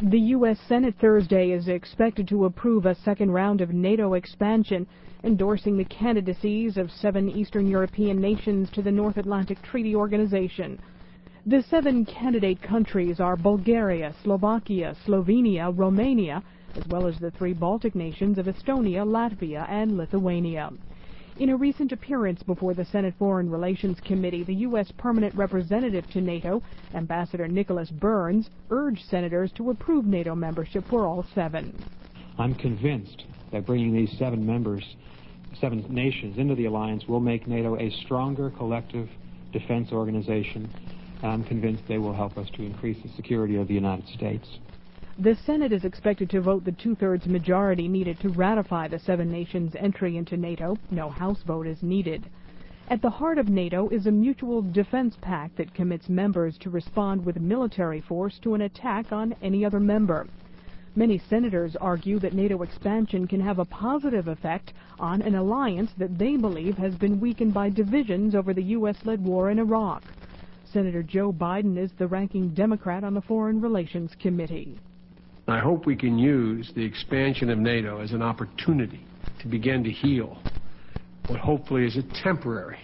The U.S. Senate Thursday is expected to approve a second round of NATO expansion, endorsing the candidacies of 7 Eastern European nations to the North Atlantic Treaty Organization. The 7 candidate countries are Bulgaria, Slovakia, Slovenia, Romania, as well as the 3 Baltic nations of Estonia, Latvia, and Lithuania. In a recent appearance before the Senate Foreign Relations Committee, the U.S. Permanent Representative to NATO, Ambassador Nicholas Burns, urged senators to approve NATO membership for all 7. I'm convinced that bringing these 7 nations into the alliance will make NATO a stronger collective defense organization. I'm convinced they will help us to increase the security of the United States. The Senate is expected to vote the 2/3 majority needed to ratify the 7 nations' entry into NATO. No House vote is needed. At the heart of NATO is a mutual defense pact that commits members to respond with military force to an attack on any other member. Many senators argue that NATO expansion can have a positive effect on an alliance that they believe has been weakened by divisions over the U.S.-led war in Iraq. Senator Joe Biden is the ranking Democrat on the Foreign Relations Committee. I hope we can use the expansion of NATO as an opportunity to begin to heal what hopefully is a temporary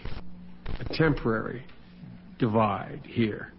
divide here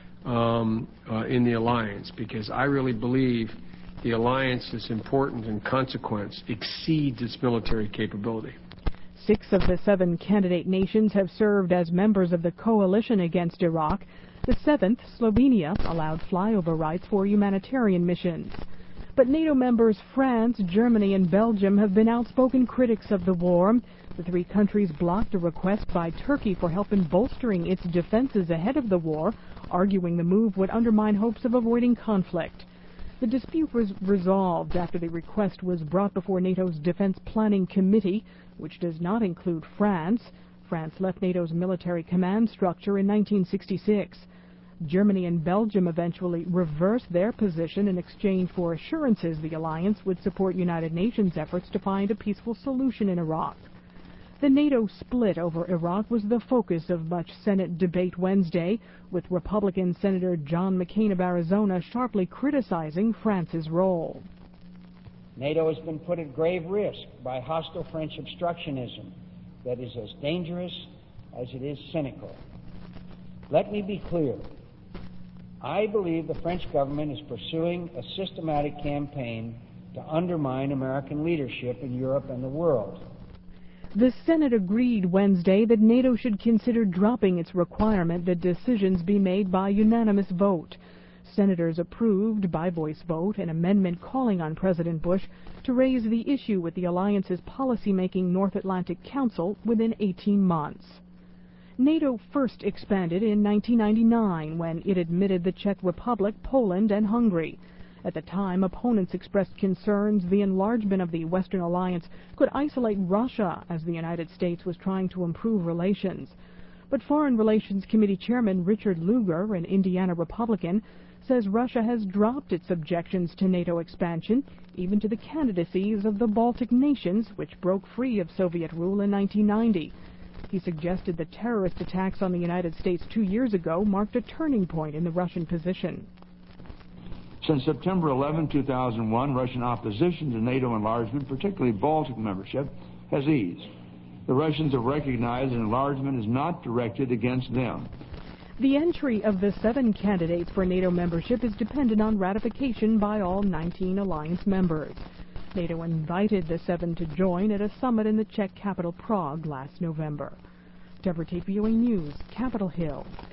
in the alliance, because I really believe the alliance's importance and consequence exceeds its military capability. 6 of the 7 candidate nations have served as members of the coalition against Iraq. The 7th, Slovenia, allowed flyover rights for humanitarian missions. But NATO members France, Germany, and Belgium have been outspoken critics of the war. The 3 countries blocked a request by Turkey for help in bolstering its defenses ahead of the war, arguing the move would undermine hopes of avoiding conflict. The dispute was resolved after the request was brought before NATO's Defense Planning Committee, which does not include France. France left NATO's military command structure in 1966. Germany and Belgium eventually reversed their position in exchange for assurances the alliance would support United Nations efforts to find a peaceful solution in Iraq. The NATO split over Iraq was the focus of much Senate debate Wednesday, with Republican Senator John McCain of Arizona sharply criticizing France's role. NATO has been put at grave risk by hostile French obstructionism that is as dangerous as it is cynical. Let me be clear. I believe the French government is pursuing a systematic campaign to undermine American leadership in Europe and the world. The Senate agreed Wednesday that NATO should consider dropping its requirement that decisions be made by unanimous vote. Senators approved, by voice vote, an amendment calling on President Bush to raise the issue with the alliance's policymaking North Atlantic Council within 18 months. NATO first expanded in 1999 when it admitted the Czech Republic, Poland, and Hungary. At the time, opponents expressed concerns the enlargement of the Western Alliance could isolate Russia as the United States was trying to improve relations. But Foreign Relations Committee Chairman Richard Lugar, an Indiana Republican, says Russia has dropped its objections to NATO expansion, even to the candidacies of the Baltic nations, which broke free of Soviet rule in 1990. He suggested that terrorist attacks on the United States 2 years ago marked a turning point in the Russian position. Since September 11, 2001, Russian opposition to NATO enlargement, particularly Baltic membership, has eased. The Russians have recognized that enlargement is not directed against them. The entry of the 7 candidates for NATO membership is dependent on ratification by all 19 alliance members. NATO invited the 7 to join at a summit in the Czech capital Prague last November. Deborah Tate, VOA News, Capitol Hill.